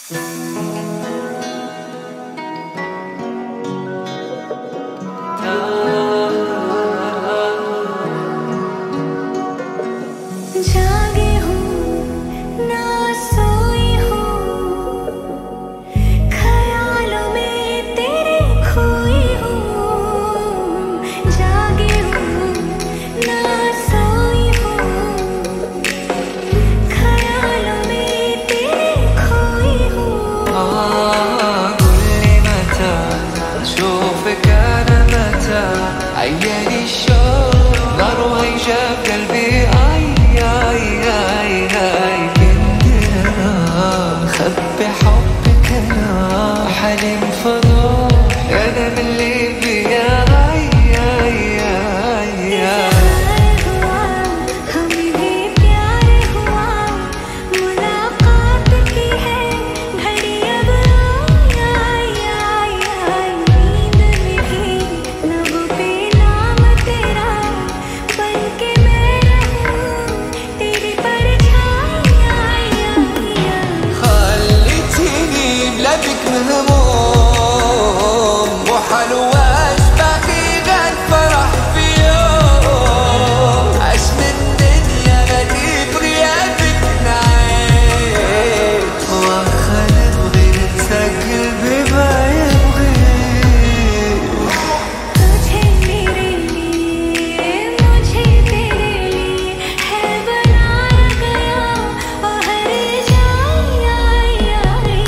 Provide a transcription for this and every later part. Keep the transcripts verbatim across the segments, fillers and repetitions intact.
जागी हूँ ना सोई हूँ, ख्यालों में तेरे खोई हूँ। जागी हूँ ना सोई हूँ, ख्यालों में तेरे खोई हूँ। قل لي متى أشوفك أنا، متى عياني الشوق نار وهيجا بقلبي. خبي حبك أنا حلم فضول، أنا من اللي بيا हमें भी प्यार हुआ, मुलाकात की है घड़ी अब आई आई आई। नींद में भी लबों पे नाम तेरा, बन के मैं रहूं तेरी परछाई आई आई। خليتيني بلادك مهموم وحلواش باقي غير فرح في يوم. عش من دنيا غادي بغيابك نعيش، واخا نبغي ننسى قلبي ما يبغي. तुझे मेरे लिए मुझे तेरे लिए है बनाया गया, और हर जाई आई आई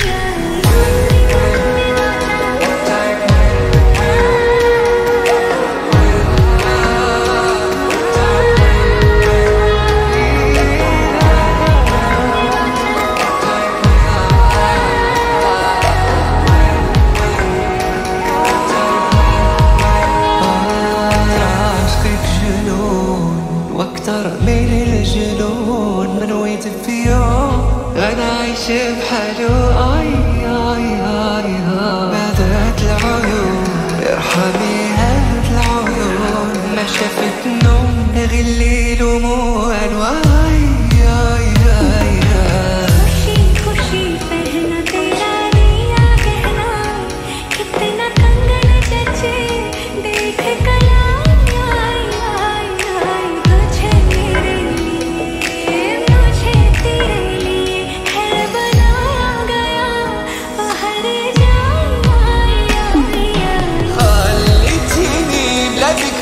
عشقك جنون واكتر من الجنون، من ويت في يوم انا عايش بحاله. اي اي اي بادت العيون ارحمي هاد العيون، ما شافت نوم غير الليل وموال. اي اي اي खुशी खुशी पहना तेरा दिया कहना, कितना कंगन जचे देख कलाई आई आई आई। तुझे मेरे लिए मुझे तेरे लिए है बनाया गया, और हर जाई आई आई। خليتيني بلادك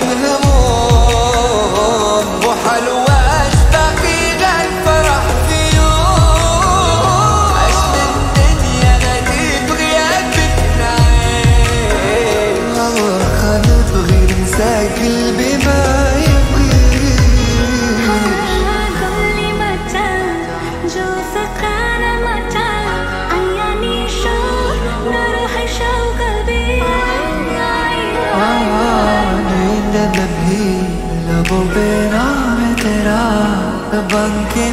مهموم وحلواش باقي غير فرح في يوم. عش من دنيا غادي بغيابك نعيش، واخا نبغي ننسى قلبي ما يبغيش. قل لي متى जो فقانا متى عياني شوق نروح شوق قلبي आई आई नींद में भी लबों पे नाम तेरा, बन के